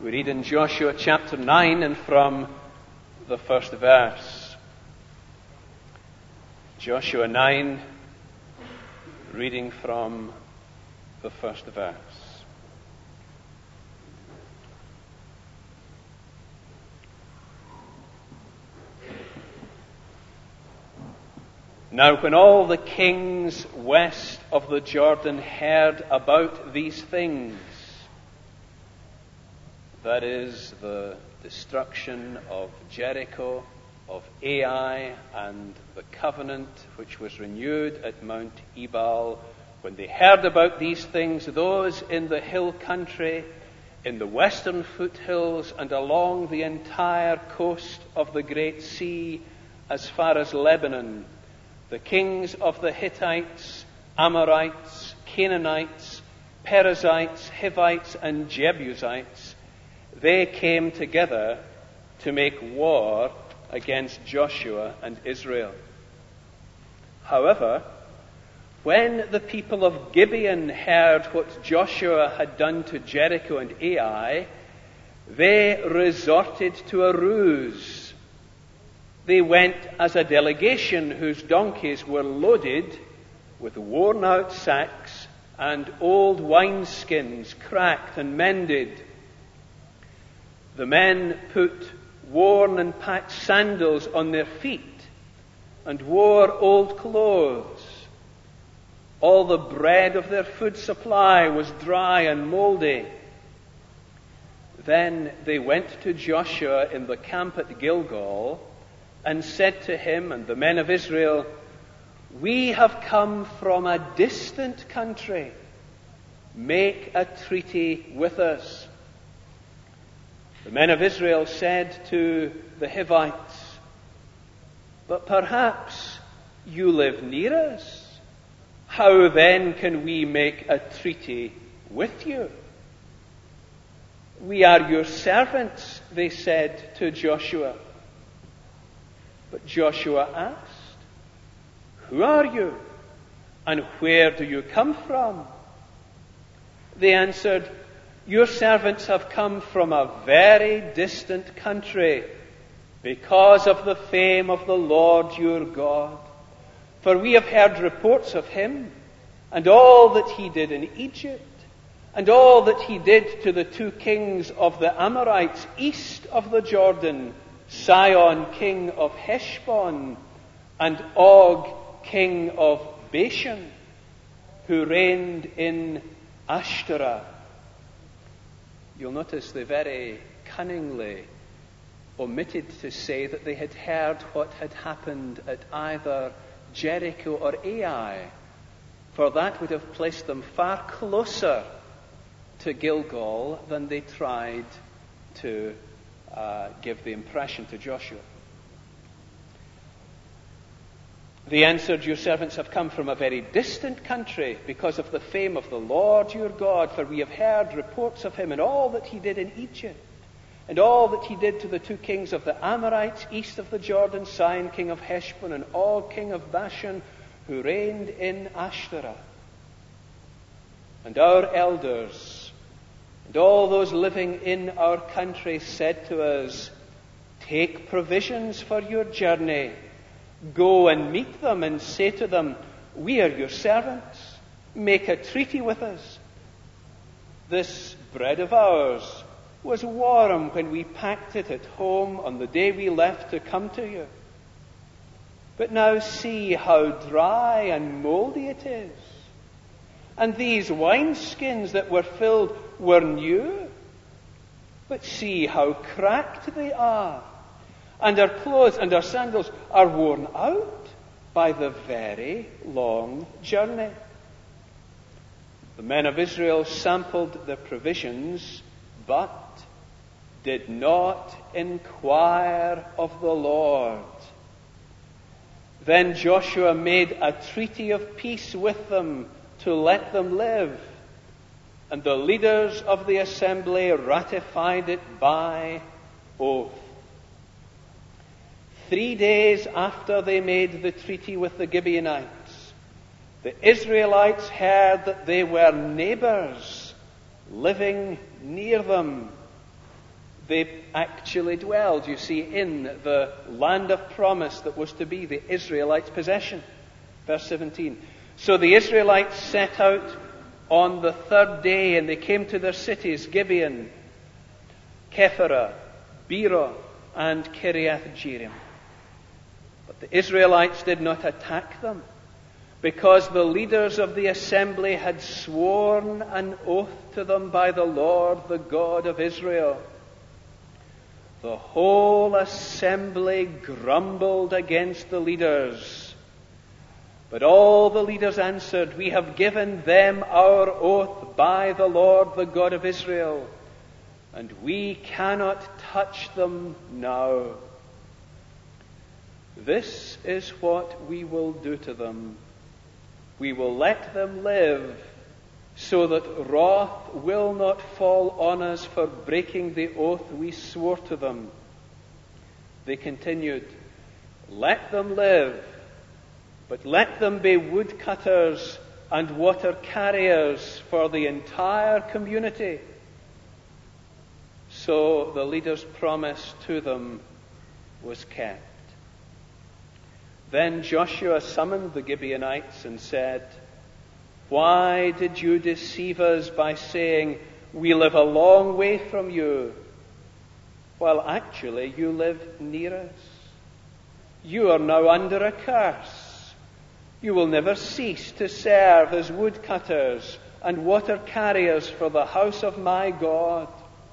We read in Joshua chapter 9 and from the first verse. Joshua 9, reading from the first verse. Now when all the kings west of the Jordan heard about these things, that is, the destruction of Jericho, of Ai, and the covenant which was renewed at Mount Ebal, when they heard about these things, those in the hill country, in the western foothills, and along the entire coast of the Great Sea, as far as Lebanon, the kings of the Hittites, Amorites, Canaanites, Perizzites, Hivites, and Jebusites, they came together to make war against Joshua and Israel. However, when the people of Gibeon heard what Joshua had done to Jericho and Ai, they resorted to a ruse. They went as a delegation whose donkeys were loaded with worn-out sacks and old wineskins cracked and mended. The men put worn and patched sandals on their feet and wore old clothes. All the bread of their food supply was dry and moldy. Then they went to Joshua in the camp at Gilgal and said to him and the men of Israel, "We have come from a distant country. Make a treaty with us." The men of Israel said to the Hivites, "But perhaps you live near us. How then can we make a treaty with you?" "We are your servants," they said to Joshua. But Joshua asked, "Who are you, and where do you come from?" They answered, "Your servants have come from a very distant country because of the fame of the Lord your God. For we have heard reports of him and all that he did in Egypt and all that he did to the two kings of the Amorites east of the Jordan, Sihon, king of Heshbon, and Og, king of Bashan, who reigned in Ashtoreth." You'll notice they very cunningly omitted to say that they had heard what had happened at either Jericho or Ai, for that would have placed them far closer to Gilgal than they tried to give the impression to Joshua. They answered, "Your servants have come from a very distant country because of the fame of the Lord your God, for we have heard reports of him and all that he did in Egypt, and all that he did to the two kings of the Amorites east of the Jordan, Sihon, king of Heshbon, and Og, king of Bashan, who reigned in Ashtoreth. And our elders and all those living in our country said to us, 'Take provisions for your journey. Go and meet them and say to them, we are your servants. Make a treaty with us. This bread of ours was warm when we packed it at home on the day we left to come to you. But now see how dry and moldy it is. And these wineskins that were filled were new. But see how cracked they are. And our clothes and our sandals are worn out by the very long journey.' The men of Israel sampled the provisions, but did not inquire of the Lord. Then Joshua made a treaty of peace with them to let them live, and the leaders of the assembly ratified it by oath. 3 days after they made the treaty with the Gibeonites, the Israelites heard that they were neighbors living near them. They actually dwelled, you see, in the land of promise that was to be the Israelites' possession. Verse 17. So the Israelites set out on the third day, and they came to their cities, Gibeon, Kephirah, Beerah, and Kiriath-Jearim. But the Israelites did not attack them, because the leaders of the assembly had sworn an oath to them by the Lord, the God of Israel. The whole assembly grumbled against the leaders. But all the leaders answered, "We have given them our oath by the Lord, the God of Israel, and we cannot touch them now. This is what we will do to them. We will let them live, so that wrath will not fall on us for breaking the oath we swore to them." They continued, "Let them live, but let them be woodcutters and water carriers for the entire community." So the leader's promise to them was kept. Then Joshua summoned the Gibeonites and said, "Why did you deceive us by saying, 'We live a long way from you,' while actually you live near us? You are now under a curse. You will never cease to serve as woodcutters and water carriers for the house of my God."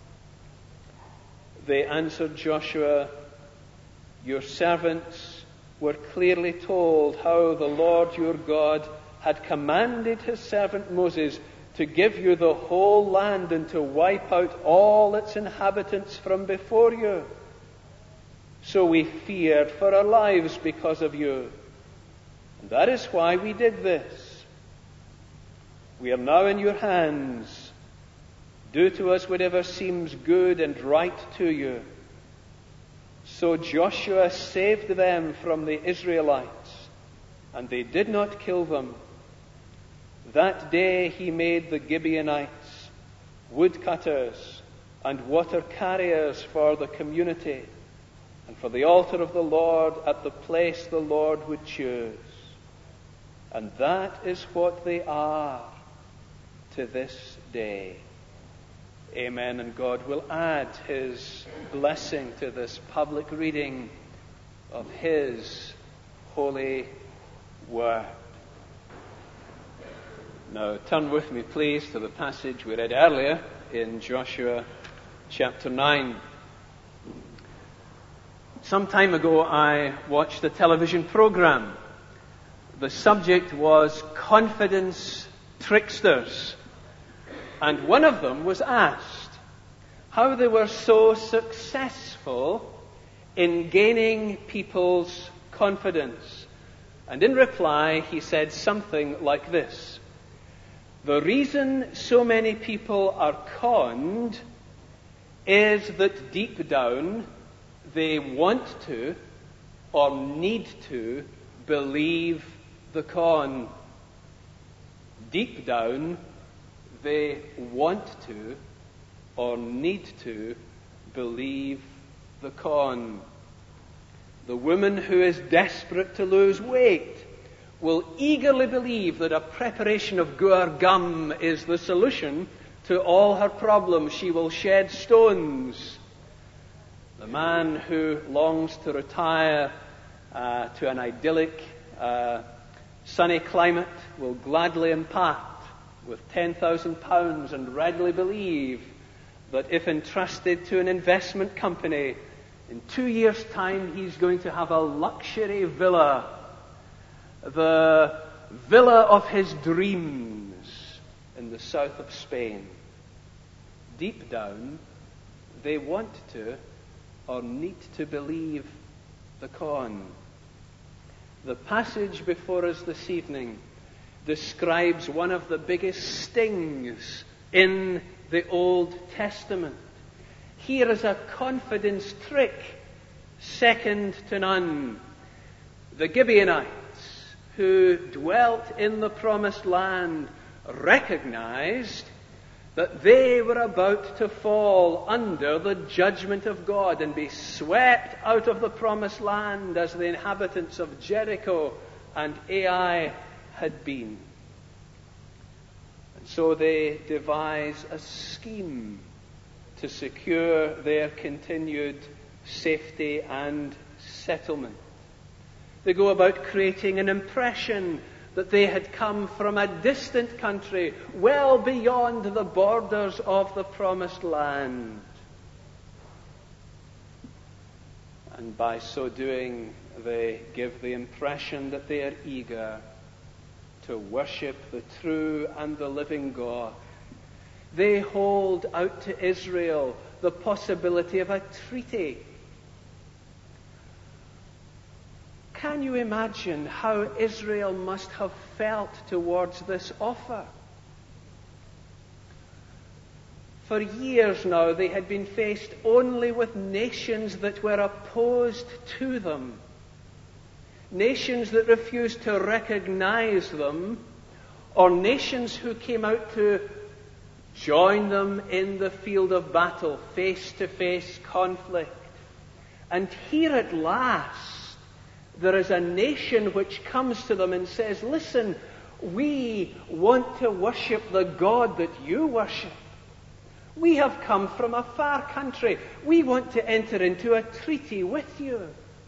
They answered Joshua, "Your servants were clearly told how the Lord your God had commanded his servant Moses to give you the whole land and to wipe out all its inhabitants from before you. So we feared for our lives because of you. And that is why we did this. We are now in your hands. Do to us whatever seems good and right to you." So Joshua saved them from the Israelites, and they did not kill them. That day he made the Gibeonites woodcutters and water carriers for the community and for the altar of the Lord at the place the Lord would choose. And that is what they are to this day. Amen. And God will add his blessing to this public reading of his holy word. Now turn with me, please, to the passage we read earlier in Joshua chapter 9. Some time ago I watched a television program. The subject was confidence tricksters. And one of them was asked how they were so successful in gaining people's confidence. And in reply, he said something like this: "The reason so many people are conned is that deep down they want to or need to believe the con." Deep down, they want to or need to believe the con. The woman who is desperate to lose weight will eagerly believe that a preparation of guar gum is the solution to all her problems. She will shed stones. The man who longs to retire to an idyllic, sunny climate will gladly impart with £10,000 and readily believe that if entrusted to an investment company, in 2 years' time he's going to have a luxury villa, the villa of his dreams in the south of Spain. Deep down, they want to or need to believe the con. The passage before us this evening describes one of the biggest stings in the Old Testament. Here is a confidence trick second to none. The Gibeonites, who dwelt in the promised land, recognized that they were about to fall under the judgment of God and be swept out of the promised land as the inhabitants of Jericho and Ai had been. And so they devise a scheme to secure their continued safety and settlement. They go about creating an impression that they had come from a distant country, well beyond the borders of the promised land. And by so doing, they give the impression that they are eager to worship the true and the living God. They hold out to Israel the possibility of a treaty. Can you imagine how Israel must have felt towards this offer? For years now, they had been faced only with nations that were opposed to them, nations that refused to recognize them, or nations who came out to join them in the field of battle, face-to-face conflict. And here at last, there is a nation which comes to them and says, listen, we want to worship the God that you worship. We have come from a far country. We want to enter into a treaty with you.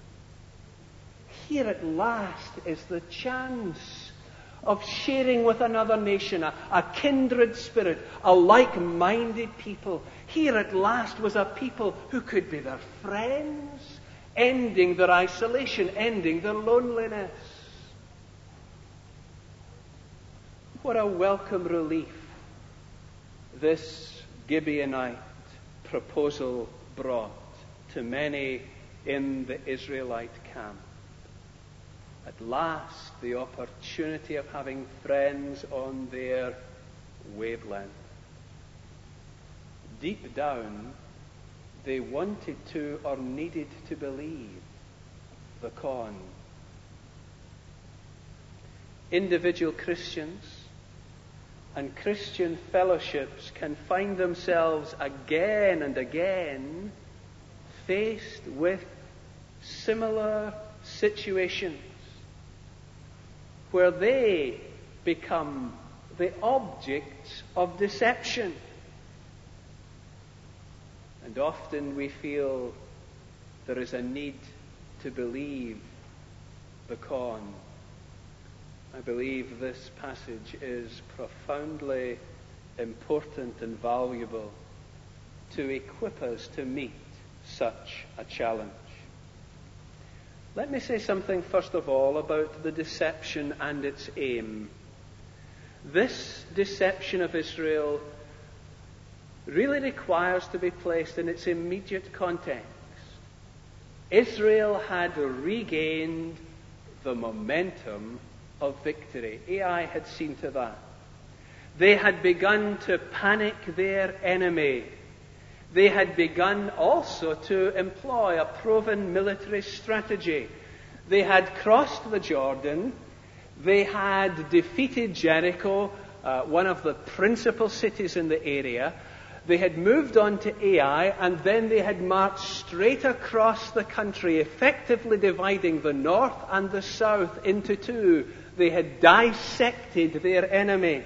Here at last is the chance of sharing with another nation, a kindred spirit, a like-minded people. Here at last was a people who could be their friends, ending their isolation, ending their loneliness. What a welcome relief this Gibeonite proposal brought to many in the Israelite camp. At last, the opportunity of having friends on their wavelength. Deep down, they wanted to or needed to believe the con. Individual Christians and Christian fellowships can find themselves again and again faced with similar situations where they become the objects of deception. And often we feel there is a need to believe the con. I believe this passage is profoundly important and valuable to equip us to meet such a challenge. Let me say something first of all about the deception and its aim. This deception of Israel really requires to be placed in its immediate context. Israel had regained the momentum of victory. Ai had seen to that. They had begun to panic their enemy. They had begun also to employ a proven military strategy. They had crossed the Jordan. They had defeated Jericho, one of the principal cities in the area. They had moved on to Ai, and then they had marched straight across the country, effectively dividing the north and the south into two. They had dissected their enemy,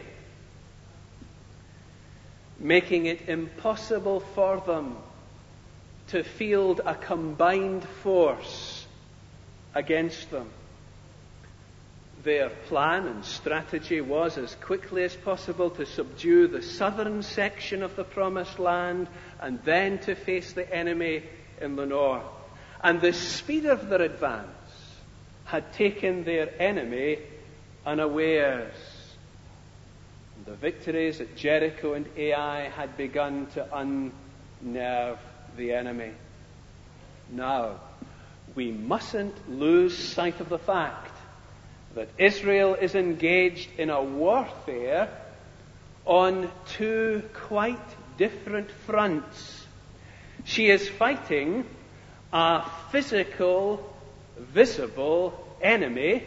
making it impossible for them to field a combined force against them. Their plan and strategy was as quickly as possible to subdue the southern section of the promised land and then to face the enemy in the north. And the speed of their advance had taken their enemy unawares. The victories at Jericho and Ai had begun to unnerve the enemy. Now, we mustn't lose sight of the fact that Israel is engaged in a warfare on two quite different fronts. She is fighting a physical, visible enemy,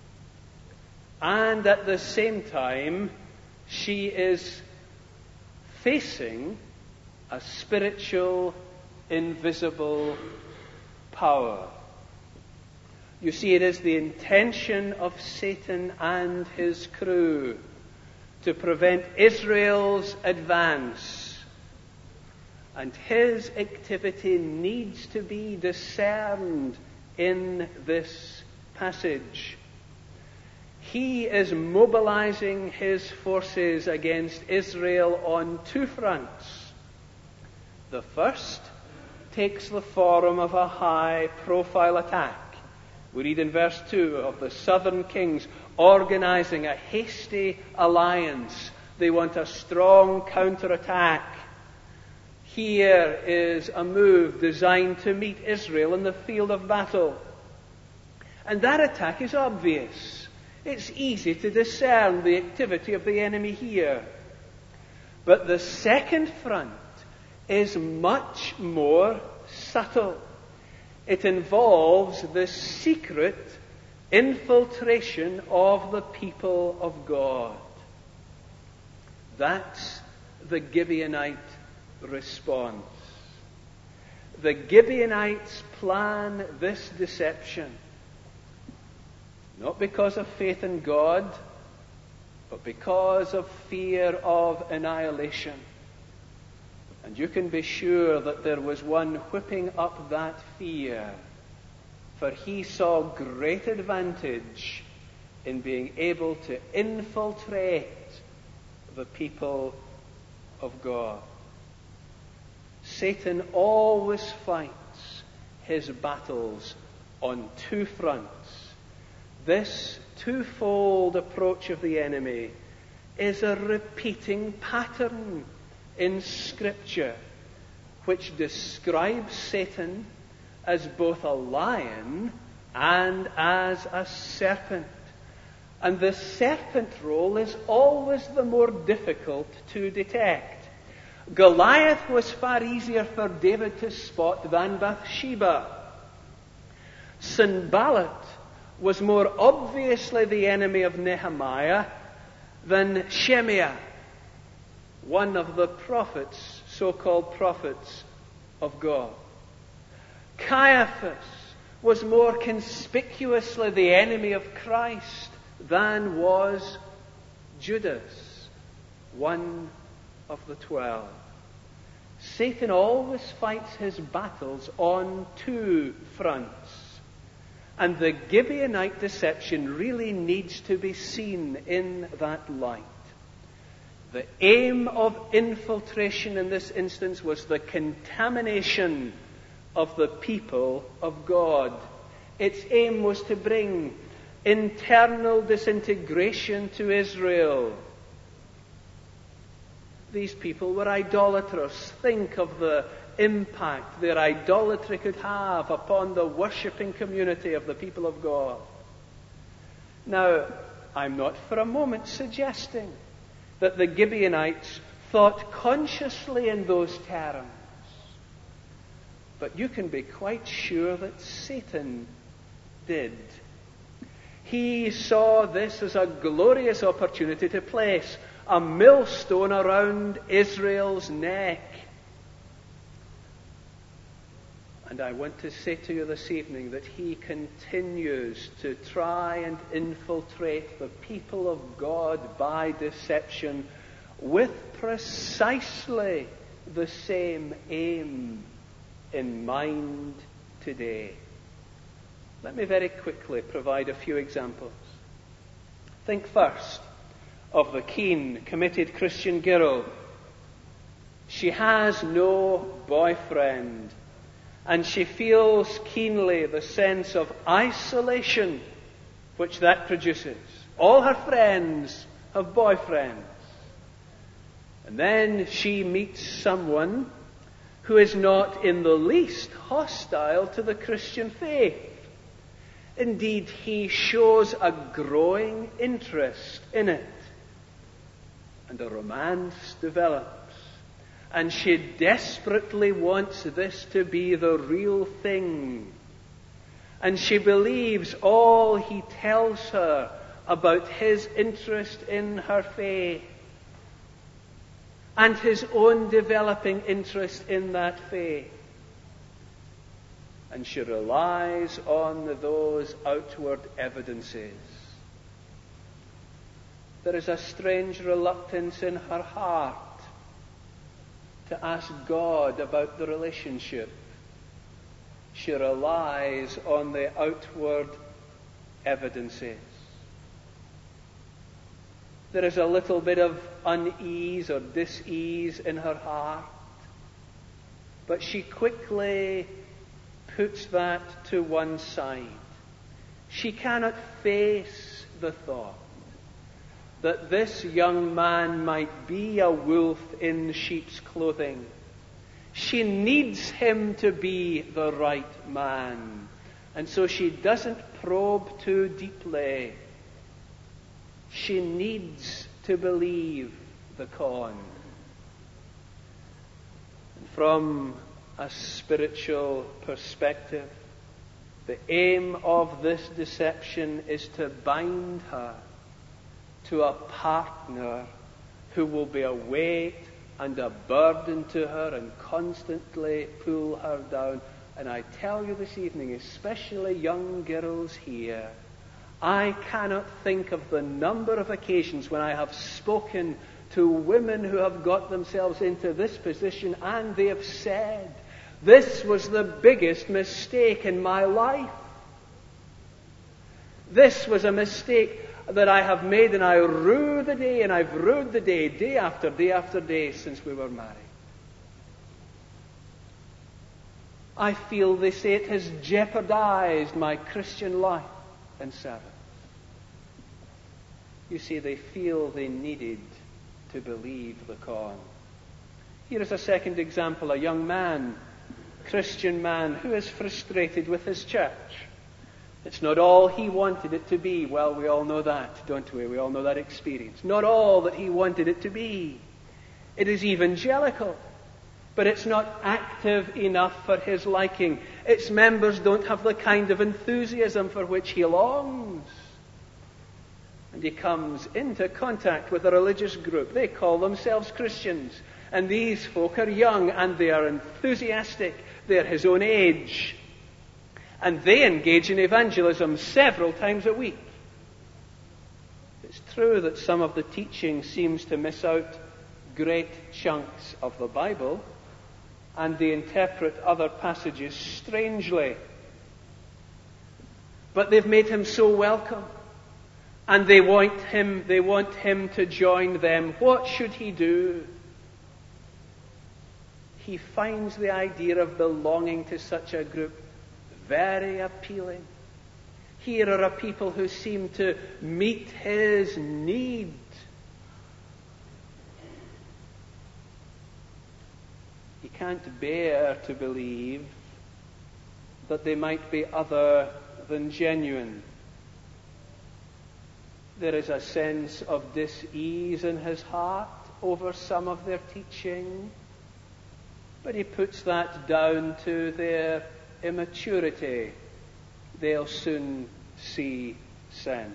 and at the same time, she is facing a spiritual, invisible power. You see, it is the intention of Satan and his crew to prevent Israel's advance. And his activity needs to be discerned in this passage. He is mobilizing his forces against Israel on two fronts. The first takes the form of a high-profile attack. We read in verse 2 of the southern kings organizing a hasty alliance. They want a strong counterattack. Here is a move designed to meet Israel in the field of battle. And that attack is obvious. It's easy to discern the activity of the enemy here. But the second front is much more subtle. It involves the secret infiltration of the people of God. That's the Gibeonite response. The Gibeonites plan this deception, not because of faith in God, but because of fear of annihilation. And you can be sure that there was one whipping up that fear, for he saw great advantage in being able to infiltrate the people of God. Satan always fights his battles on two fronts. This twofold approach of the enemy is a repeating pattern in Scripture, which describes Satan as both a lion and as a serpent. And the serpent role is always the more difficult to detect. Goliath was far easier for David to spot than Bathsheba. Sanballat was more obviously the enemy of Nehemiah than Shemaiah, one of the prophets, so-called prophets of God. Caiaphas was more conspicuously the enemy of Christ than was Judas, one of the 12. Satan always fights his battles on two fronts. And the Gibeonite deception really needs to be seen in that light. The aim of infiltration in this instance was the contamination of the people of God. Its aim was to bring internal disintegration to Israel. These people were idolaters. Think of the impact their idolatry could have upon the worshipping community of the people of God. Now, I'm not for a moment suggesting that the Gibeonites thought consciously in those terms. But you can be quite sure that Satan did. He saw this as a glorious opportunity to place a millstone around Israel's neck. And I want to say to you this evening that he continues to try and infiltrate the people of God by deception with precisely the same aim in mind today. Let me very quickly provide a few examples. Think first of the keen, committed Christian girl. She has no boyfriend, and she feels keenly the sense of isolation which that produces. All her friends have boyfriends. And then she meets someone who is not in the least hostile to the Christian faith. Indeed, he shows a growing interest in it. And a romance develops. And she desperately wants this to be the real thing. And she believes all he tells her about his interest in her faith. and his own developing interest in that faith. And she relies on those outward evidences. There is a strange reluctance in her heart to ask God about the relationship. She relies on the outward evidences. There is a little bit of unease or dis-ease in her heart, but she quickly puts that to one side. She cannot face the thought that this young man might be a wolf in sheep's clothing. She needs him to be the right man. And so she doesn't probe too deeply. She needs to believe the con. And from a spiritual perspective, the aim of this deception is to bind her to a partner who will be a weight and a burden to her and constantly pull her down. And I tell you this evening, especially young girls here, I cannot think of the number of occasions when I have spoken to women who have got themselves into this position and they have said, "This was the biggest mistake in my life. This was a mistake that I have made, and I rue the day, and I've rued the day, day after day after day since we were married. I feel," they say, "it has jeopardized my Christian life and service." You see, they feel they needed to believe the con. Here is a second example, a young man, Christian man, who is frustrated with his church. It's not all he wanted it to be. Well, we all know that, don't we? We all know that experience. Not all that he wanted it to be. It is evangelical, but it's not active enough for his liking. Its members don't have the kind of enthusiasm for which he longs. And he comes into contact with a religious group. They call themselves Christians. And these folk are young and they are enthusiastic. They're his own age. And they engage in evangelism several times a week. It's true that some of the teaching seems to miss out great chunks of the Bible, and they interpret other passages strangely. But they've made him so welcome, and they want him to join them. What should he do? He finds the idea of belonging to such a group very appealing. Here are a people who seem to meet his need. He can't bear to believe that they might be other than genuine. There is a sense of dis-ease in his heart over some of their teaching, but he puts that down to their immaturity. They'll soon see sense.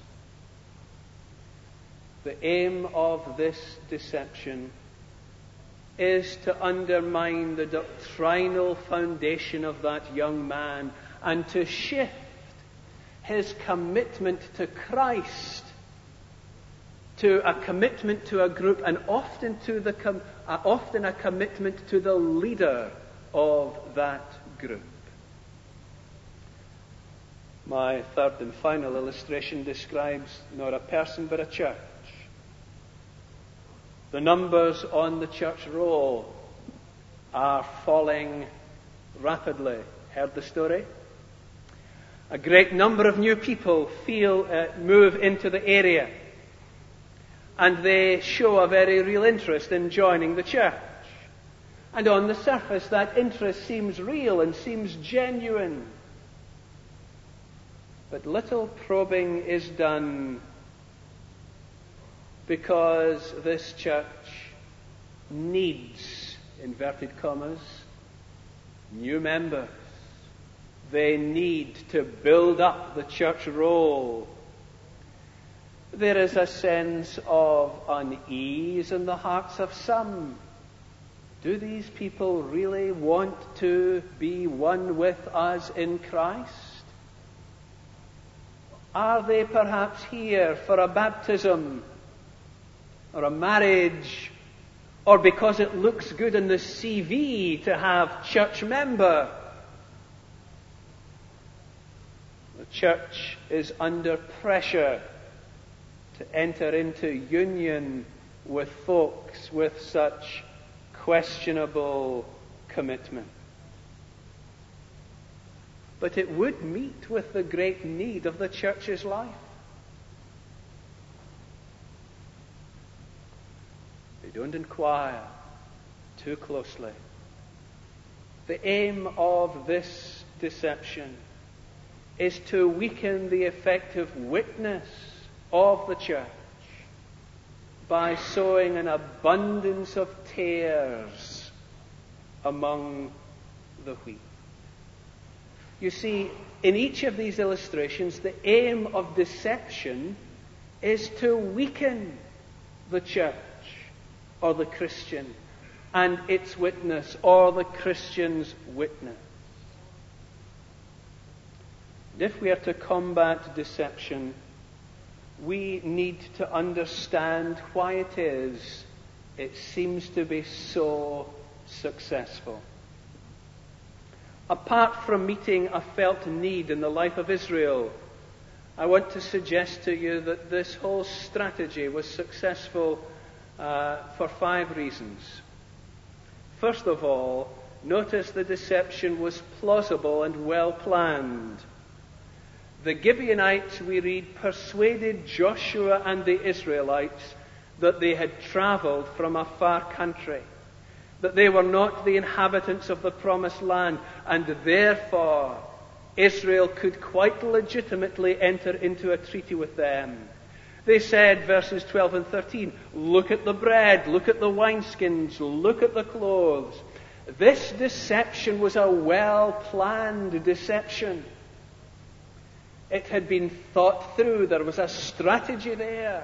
The aim of this deception is to undermine the doctrinal foundation of that young man and to shift his commitment to Christ to a commitment to a group, and often a commitment to the leader of that group. My third and final illustration describes not a person but a church. The numbers on the church roll are falling rapidly. Heard the story? A great number of new people move into the area, and they show a very real interest in joining the church. And on the surface, that interest seems real and seems genuine. But little probing is done, because this church needs, inverted commas, new members. They need to build up the church roll. There is a sense of unease in the hearts of some. Do these people really want to be one with us in Christ? Are they perhaps here for a baptism or a marriage, or because it looks good in the CV to have church member? The church is under pressure to enter into union with folks with such questionable commitment. But it would meet with the great need of the church's life. They don't inquire too closely. The aim of this deception is to weaken the effective witness of the church by sowing an abundance of tares among the wheat. You see, in each of these illustrations, the aim of deception is to weaken the church or the Christian and its witness, or the Christian's witness. And if we are to combat deception, we need to understand why it seems to be so successful. Apart from meeting a felt need in the life of Israel, I want to suggest to you that this whole strategy was successful for 5 reasons. First of all, notice the deception was plausible and well planned. The Gibeonites, we read, persuaded Joshua and the Israelites that they had traveled from a far country, that they were not the inhabitants of the promised land, and therefore Israel could quite legitimately enter into a treaty with them. They said, verses 12 and 13, look at the bread, look at the wineskins, look at the clothes. This deception was a well-planned deception. It had been thought through. There was a strategy there.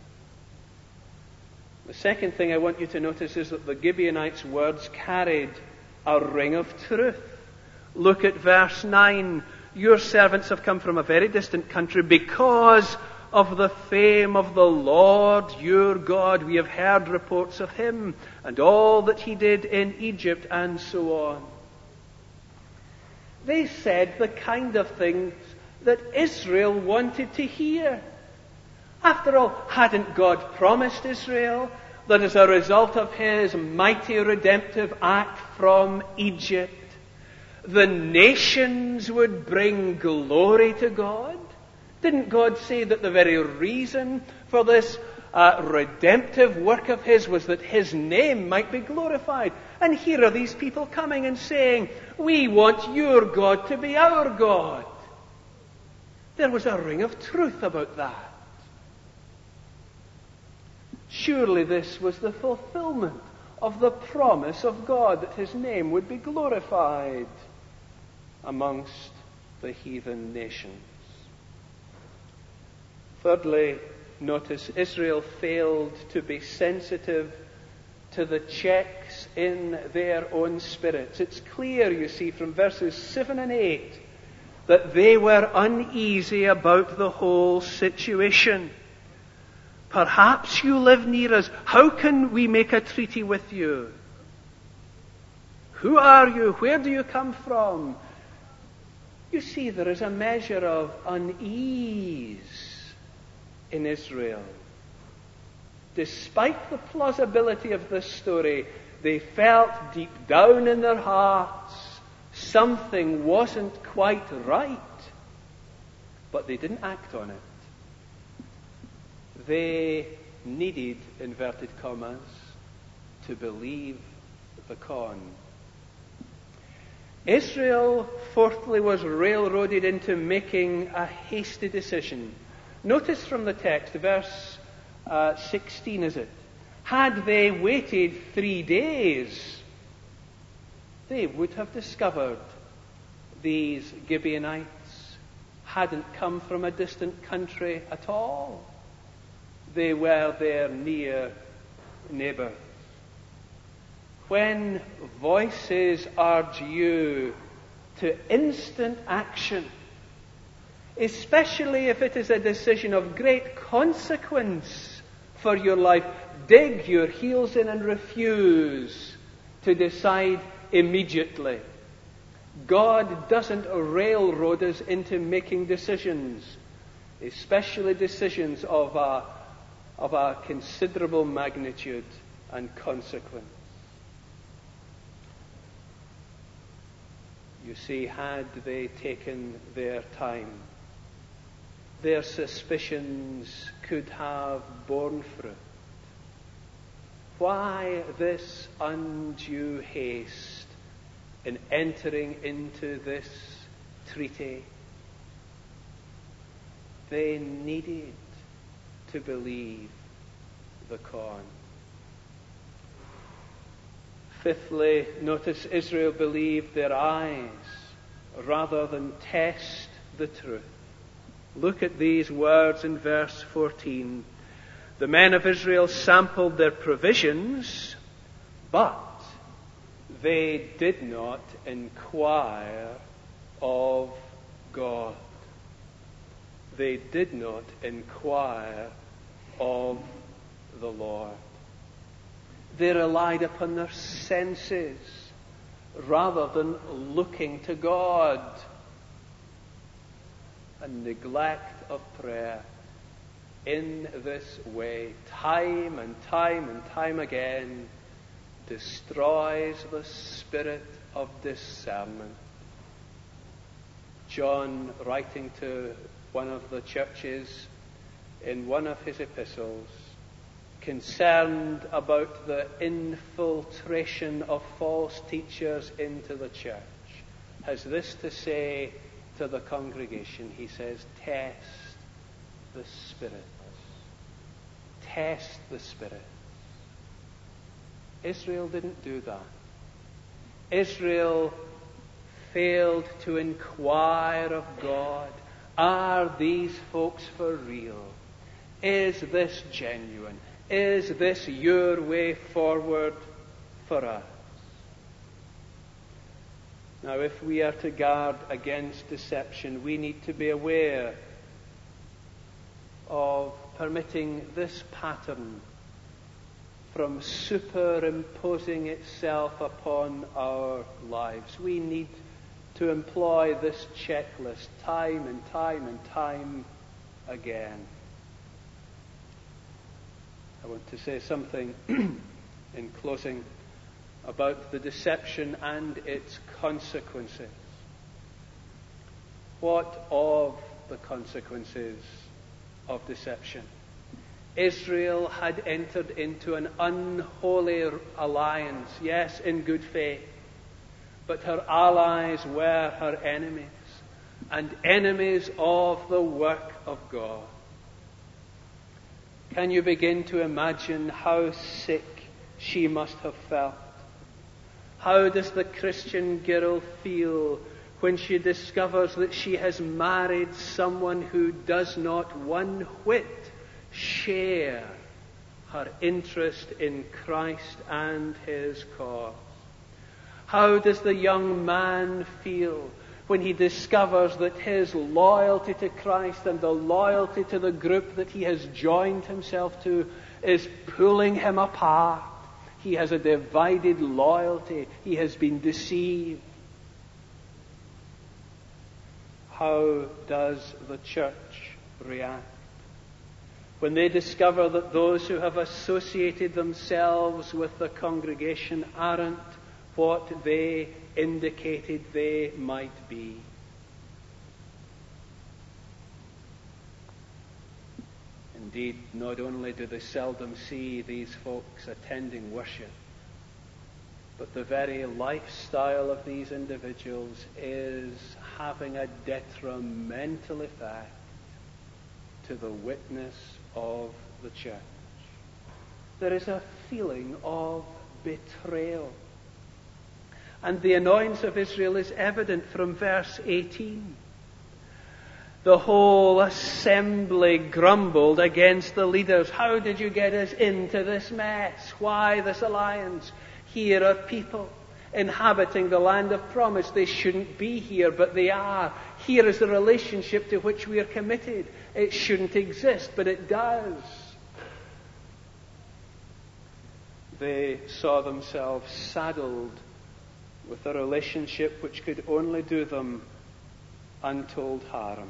The second thing I want you to notice is that the Gibeonites' words carried a ring of truth. Look at verse 9. Your servants have come from a very distant country because of the fame of the Lord your God. We have heard reports of him and all that he did in Egypt, and so on. They said the kind of things that Israel wanted to hear. After all, hadn't God promised Israel that as a result of his mighty redemptive act from Egypt, the nations would bring glory to God? Didn't God say that the very reason for this redemptive work of his was that his name might be glorified? And here are these people coming and saying, we want your God to be our God. There was a ring of truth about that. Surely this was the fulfillment of the promise of God that his name would be glorified amongst the heathen nations. Thirdly, notice Israel failed to be sensitive to the checks in their own spirits. It's clear, you see, from verses 7 and 8, that they were uneasy about the whole situation. Perhaps you live near us. How can we make a treaty with you? Who are you? Where do you come from? You see, there is a measure of unease in Israel. Despite the plausibility of this story, they felt deep down in their hearts something wasn't quite right. But they didn't act on it. They needed, inverted commas, to believe the con. Israel, fourthly, was railroaded into making a hasty decision. Notice from the text, verse 16 is it? Had they waited 3 days, they would have discovered these Gibeonites hadn't come from a distant country at all. They were their near neighbours. When voices urge you to instant action, especially if it is a decision of great consequence for your life, dig your heels in and refuse to decide immediately. God doesn't railroad us into making decisions, especially decisions of a considerable magnitude and consequence. You see, had they taken their time, their suspicions could have borne fruit. Why this undue haste in entering into this treaty? They needed to believe the corn. Fifthly, notice Israel believed their eyes rather than test the truth. Look at these words in verse 14. The men of Israel sampled their provisions, but they did not inquire of God. They did not inquire of the Lord. They relied upon their senses rather than looking to God. And neglect of prayer in this way, time and time and time again, destroys the spirit of discernment. John, writing to one of the churches in one of his epistles, concerned about the infiltration of false teachers into the church, has this to say to the congregation. He says, test the spirits. Test the spirits. Israel didn't do that. Israel failed to inquire of God. Are these folks for real? Is this genuine? Is this your way forward for us? Now, if we are to guard against deception, we need to be aware of permitting this pattern from superimposing itself upon our lives. We need to employ this checklist time and time and time again. I want to say something in closing about the deception and its consequences. What of the consequences of deception? Israel had entered into an unholy alliance, yes, in good faith, but her allies were her enemies, and enemies of the work of God. Can you begin to imagine how sick she must have felt? How does the Christian girl feel when she discovers that she has married someone who does not one whit share her interest in Christ and his cause? How does the young man feel when he discovers that his loyalty to Christ and the loyalty to the group that he has joined himself to is pulling him apart? He has a divided loyalty. He has been deceived. How does the church react when they discover that those who have associated themselves with the congregation aren't what they indicated they might be? Indeed, not only do they seldom see these folks attending worship, but the very lifestyle of these individuals is having a detrimental effect to the witness of the church. There is a feeling of betrayal. And the annoyance of Israel is evident from verse 18. The whole assembly grumbled against the leaders. How did you get us into this mess? Why this alliance? Here are people inhabiting the land of promise. They shouldn't be here, but they are. Here is the relationship to which we are committed. It shouldn't exist, but it does. They saw themselves saddled with a relationship which could only do them untold harm.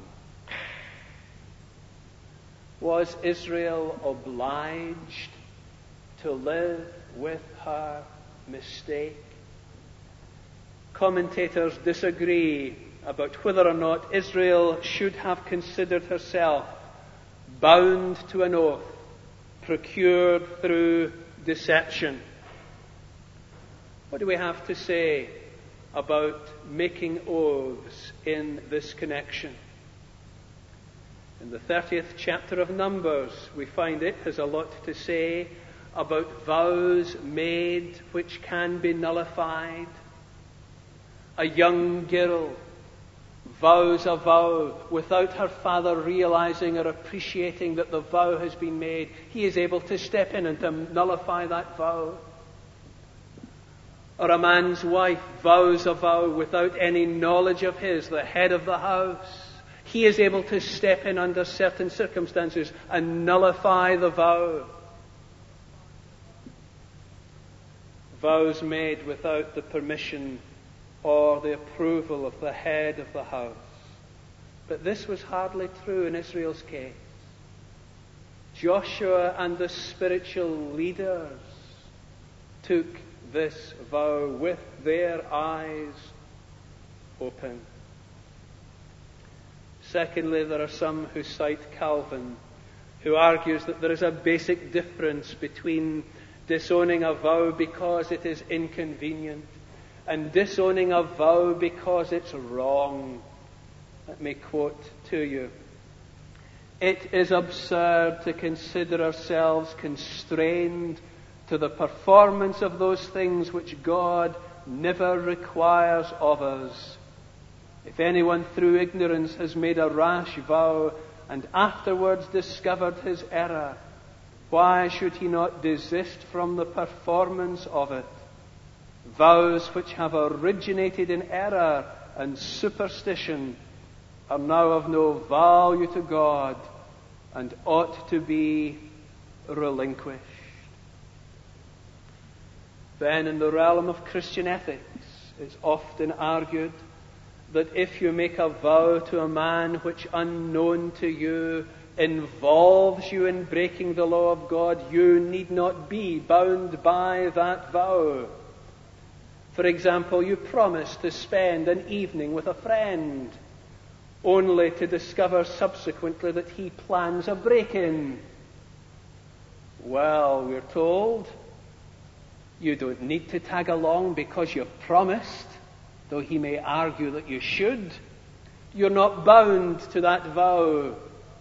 Was Israel obliged to live with her mistake? Commentators disagree about whether or not Israel should have considered herself bound to an oath procured through deception. What do we have to say about making oaths in this connection? In the 30th chapter of Numbers, we find it has a lot to say about vows made which can be nullified. A young girl vows a vow without her father realizing or appreciating that the vow has been made. He is able to step in and to nullify that vow. Or a man's wife vows a vow without any knowledge of his, the head of the house. He is able to step in under certain circumstances and nullify the vow. Vows made without the permission or the approval of the head of the house. But this was hardly true in Israel's case. Joshua and the spiritual leaders took this vow with their eyes open. Secondly, there are some who cite Calvin, who argues that there is a basic difference between disowning a vow because it is inconvenient and disowning a vow because it's wrong. Let me quote to you. It is absurd to consider ourselves constrained to the performance of those things which God never requires of us. If anyone through ignorance has made a rash vow and afterwards discovered his error, why should he not desist from the performance of it? Vows which have originated in error and superstition are now of no value to God and ought to be relinquished. Then in the realm of Christian ethics, it's often argued that if you make a vow to a man which unknown to you involves you in breaking the law of God, you need not be bound by that vow. For example, you promise to spend an evening with a friend, only to discover subsequently that he plans a break-in. Well, we're told, you don't need to tag along because you've promised, though he may argue that you should. You're not bound to that vow.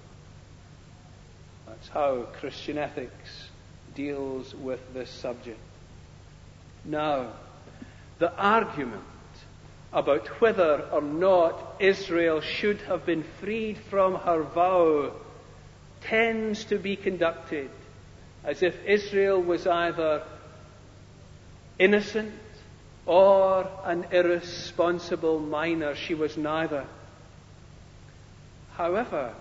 That's how Christian ethics deals with this subject. Now, the argument about whether or not Israel should have been freed from her vow tends to be conducted as if Israel was either innocent or an irresponsible minor. She was neither. However,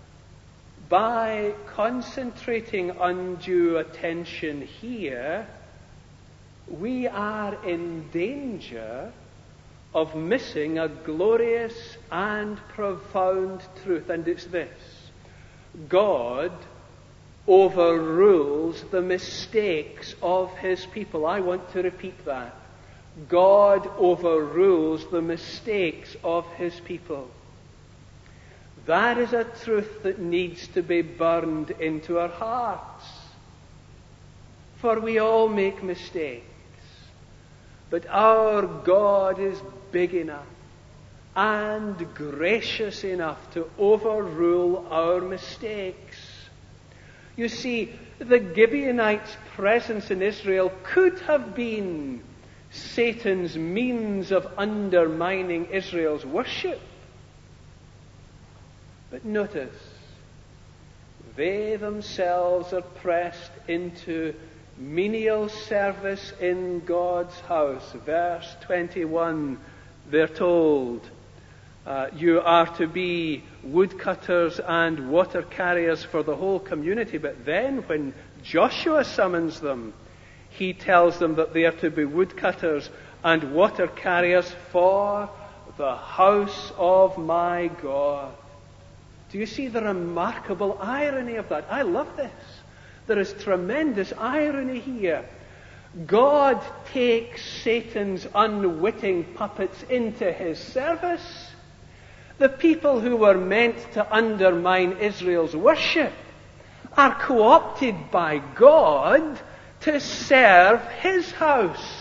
by concentrating undue attention here, we are in danger of missing a glorious and profound truth, and it's this: God overrules the mistakes of his people. I want to repeat that. God overrules the mistakes of his people. That is a truth that needs to be burned into our hearts. For we all make mistakes. But our God is big enough and gracious enough to overrule our mistakes. You see, the Gibeonites' presence in Israel could have been Satan's means of undermining Israel's worship. But notice, they themselves are pressed into menial service in God's house. Verse 21, they're told, you are to be woodcutters and water carriers for the whole community. But then when Joshua summons them, he tells them that they are to be woodcutters and water carriers for the house of my God. Do you see the remarkable irony of that? I love this. There is tremendous irony here. God takes Satan's unwitting puppets into his service. The people who were meant to undermine Israel's worship are co-opted by God to serve his house.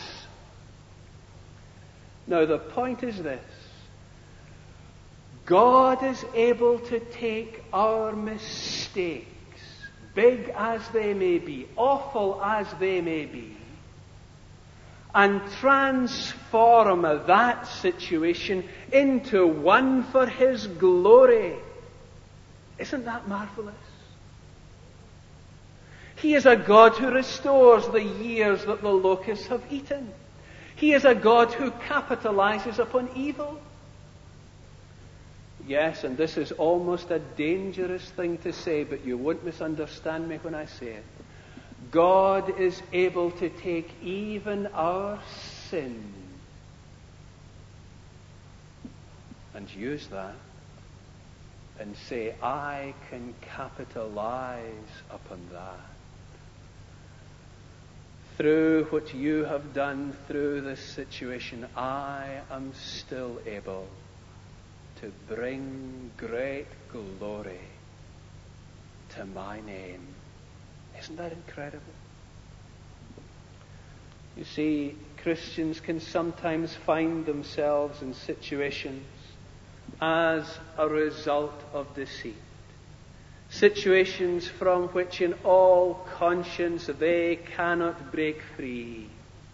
Now the point is this. God is able to take our mistakes, big as they may be, awful as they may be, and transform that situation into one for his glory. Isn't that marvelous? He is a God who restores the years that the locusts have eaten. He is a God who capitalizes upon evil. Yes, and this is almost a dangerous thing to say, but you won't misunderstand me when I say it. God is able to take even our sin and use that and say, I can capitalize upon that. Through what you have done through this situation, I am still able to bring great glory to my name. Isn't that incredible? You see, Christians can sometimes find themselves in situations as a result of deceit. Situations from which in all conscience they cannot break free.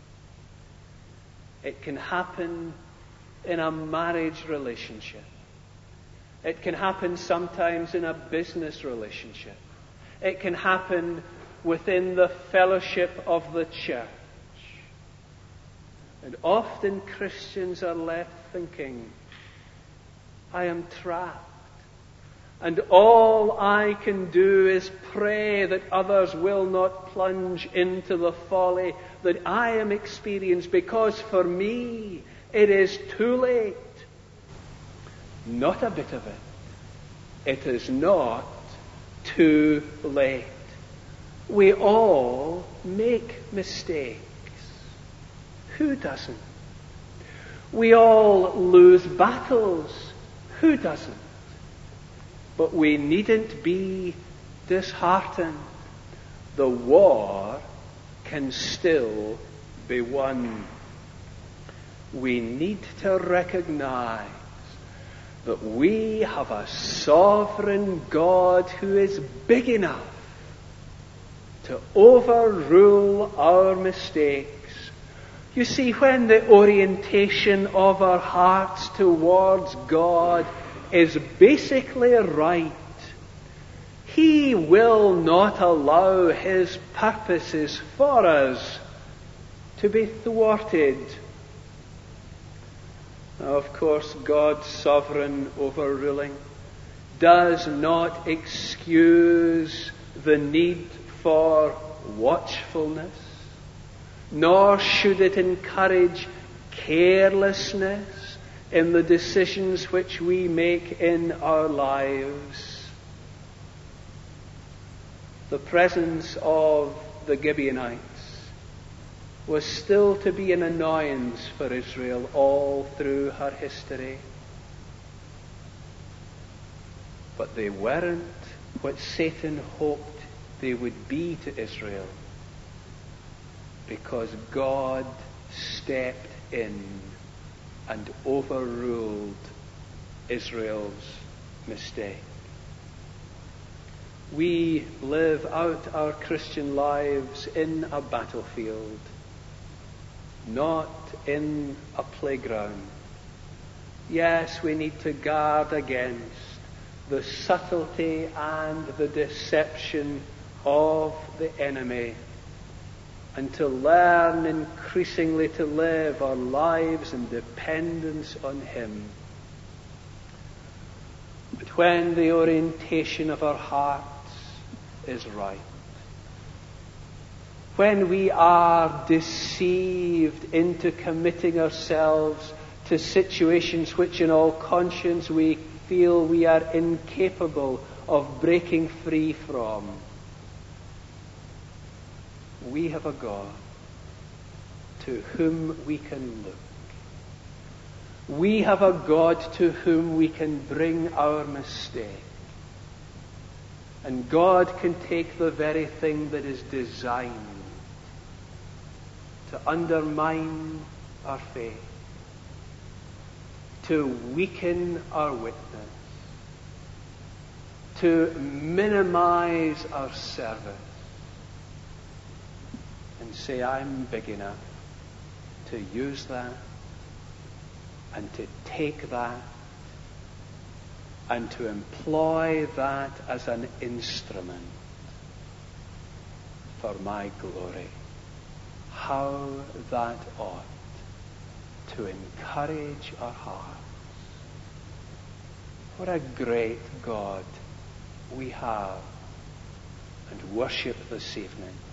It can happen in a marriage relationship. It can happen sometimes in a business relationship. It can happen within the fellowship of the church. And often Christians are left thinking, I am trapped. And all I can do is pray that others will not plunge into the folly that I am experiencing, because for me it is too late. Not a bit of it. It is not too late. We all make mistakes. Who doesn't? We all lose battles. Who doesn't? But we needn't be disheartened. The war can still be won. We need to recognize that we have a sovereign God who is big enough to overrule our mistakes. You see, when the orientation of our hearts towards God is basically right, He will not allow His purposes for us to be thwarted. Now, of course, God's sovereign overruling does not excuse the need for watchfulness, nor should it encourage carelessness in the decisions which we make in our lives. The presence of the Gibeonites was still to be an annoyance for Israel all through her history. But they weren't what Satan hoped they would be to Israel, because God stepped in and overruled Israel's mistake. We live out our Christian lives in a battlefield, not in a playground. Yes, we need to guard against the subtlety and the deception of the enemy, and to learn increasingly to live our lives in dependence on him. But when the orientation of our hearts is right, when we are deceived into committing ourselves to situations which in all conscience we feel we are incapable of breaking free from, we have a God to whom we can look. We have a God to whom we can bring our mistake. And God can take the very thing that is designed to undermine our faith, to weaken our witness, to minimize our service, and say, I'm big enough to use that and to take that and to employ that as an instrument for my glory. How that ought to encourage our hearts. What a great God we have and worship this evening.